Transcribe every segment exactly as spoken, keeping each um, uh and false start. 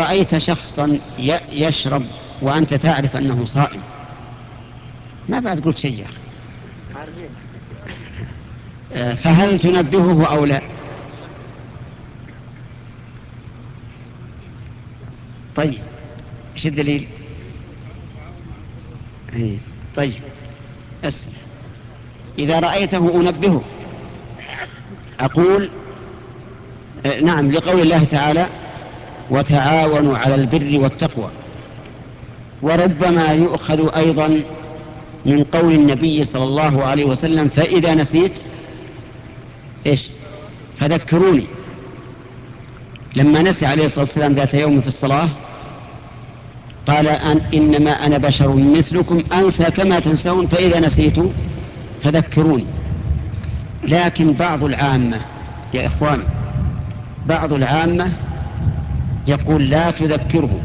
رأيت شخصا يشرب وأنت تعرف أنه صائم ما بعد قلت شيء يا أخي، فهل تنبهه أو لا؟ طيب ايش الدليل؟ أي. طيب أسمع، إذا رأيته أنبهه. أقول نعم لقول الله تعالى وتعاونوا على البر والتقوى، وربما يؤخذ أيضا من قول النبي صلى الله عليه وسلم فإذا نسيت إيش فذكروني، لما نسي عليه الصلاة والسلام ذات يوم في الصلاة قال أن إنما أنا بشر مثلكم أنسى كما تنسون فإذا نسيت فذكروني. لكن بعض العامة يا إخواني، بعض العامة يقول لا تذكره،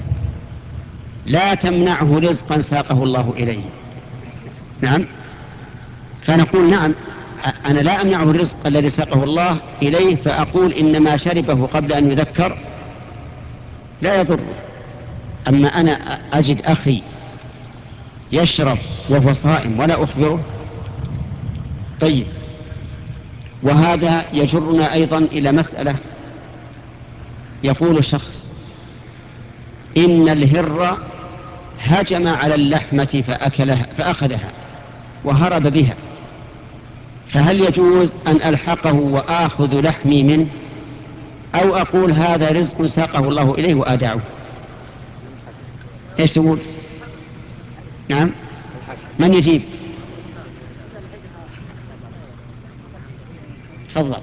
لا تمنعه رزقا ساقه الله إليه. نعم، فنقول نعم أنا لا أمنعه الرزق الذي ساقه الله إليه، فأقول إنما شربه قبل أن يذكر لا يضره. أما أنا أجد أخي يشرب وهو صائم ولا أخبره. طيب، وهذا يجرنا أيضا إلى مسألة. يقول الشخص إن الهر هجم على اللحمة فأكلها فأخذها وهرب بها، فهل يجوز أن ألحقه وآخذ لحمي منه، أو أقول هذا رزق ساقه الله إليه وأدعه؟ إيش تقول؟ نعم، من يجيب؟ تفضل.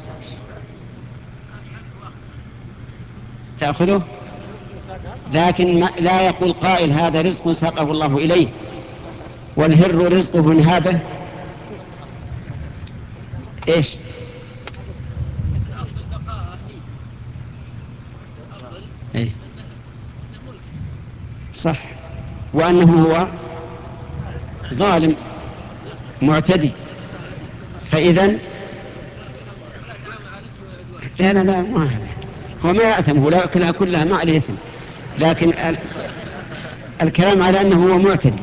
تأخذه، لكن ما لا يقول قائل هذا رزق ساقه الله إليه والهر رزقه انهابه. إيش؟ إيه؟ صح، وأنه هو ظالم معتدي، فإذن لا لا لا ما هذا هو ما يأثم، هو لا كلها كلها ما عليه إثم، لكن ال... الكلام على أنه هو معتدي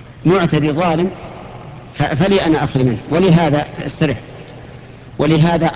معتدي ظالم، ف... فلي أنا أخذ منه. ولهذا استرح، ولهذا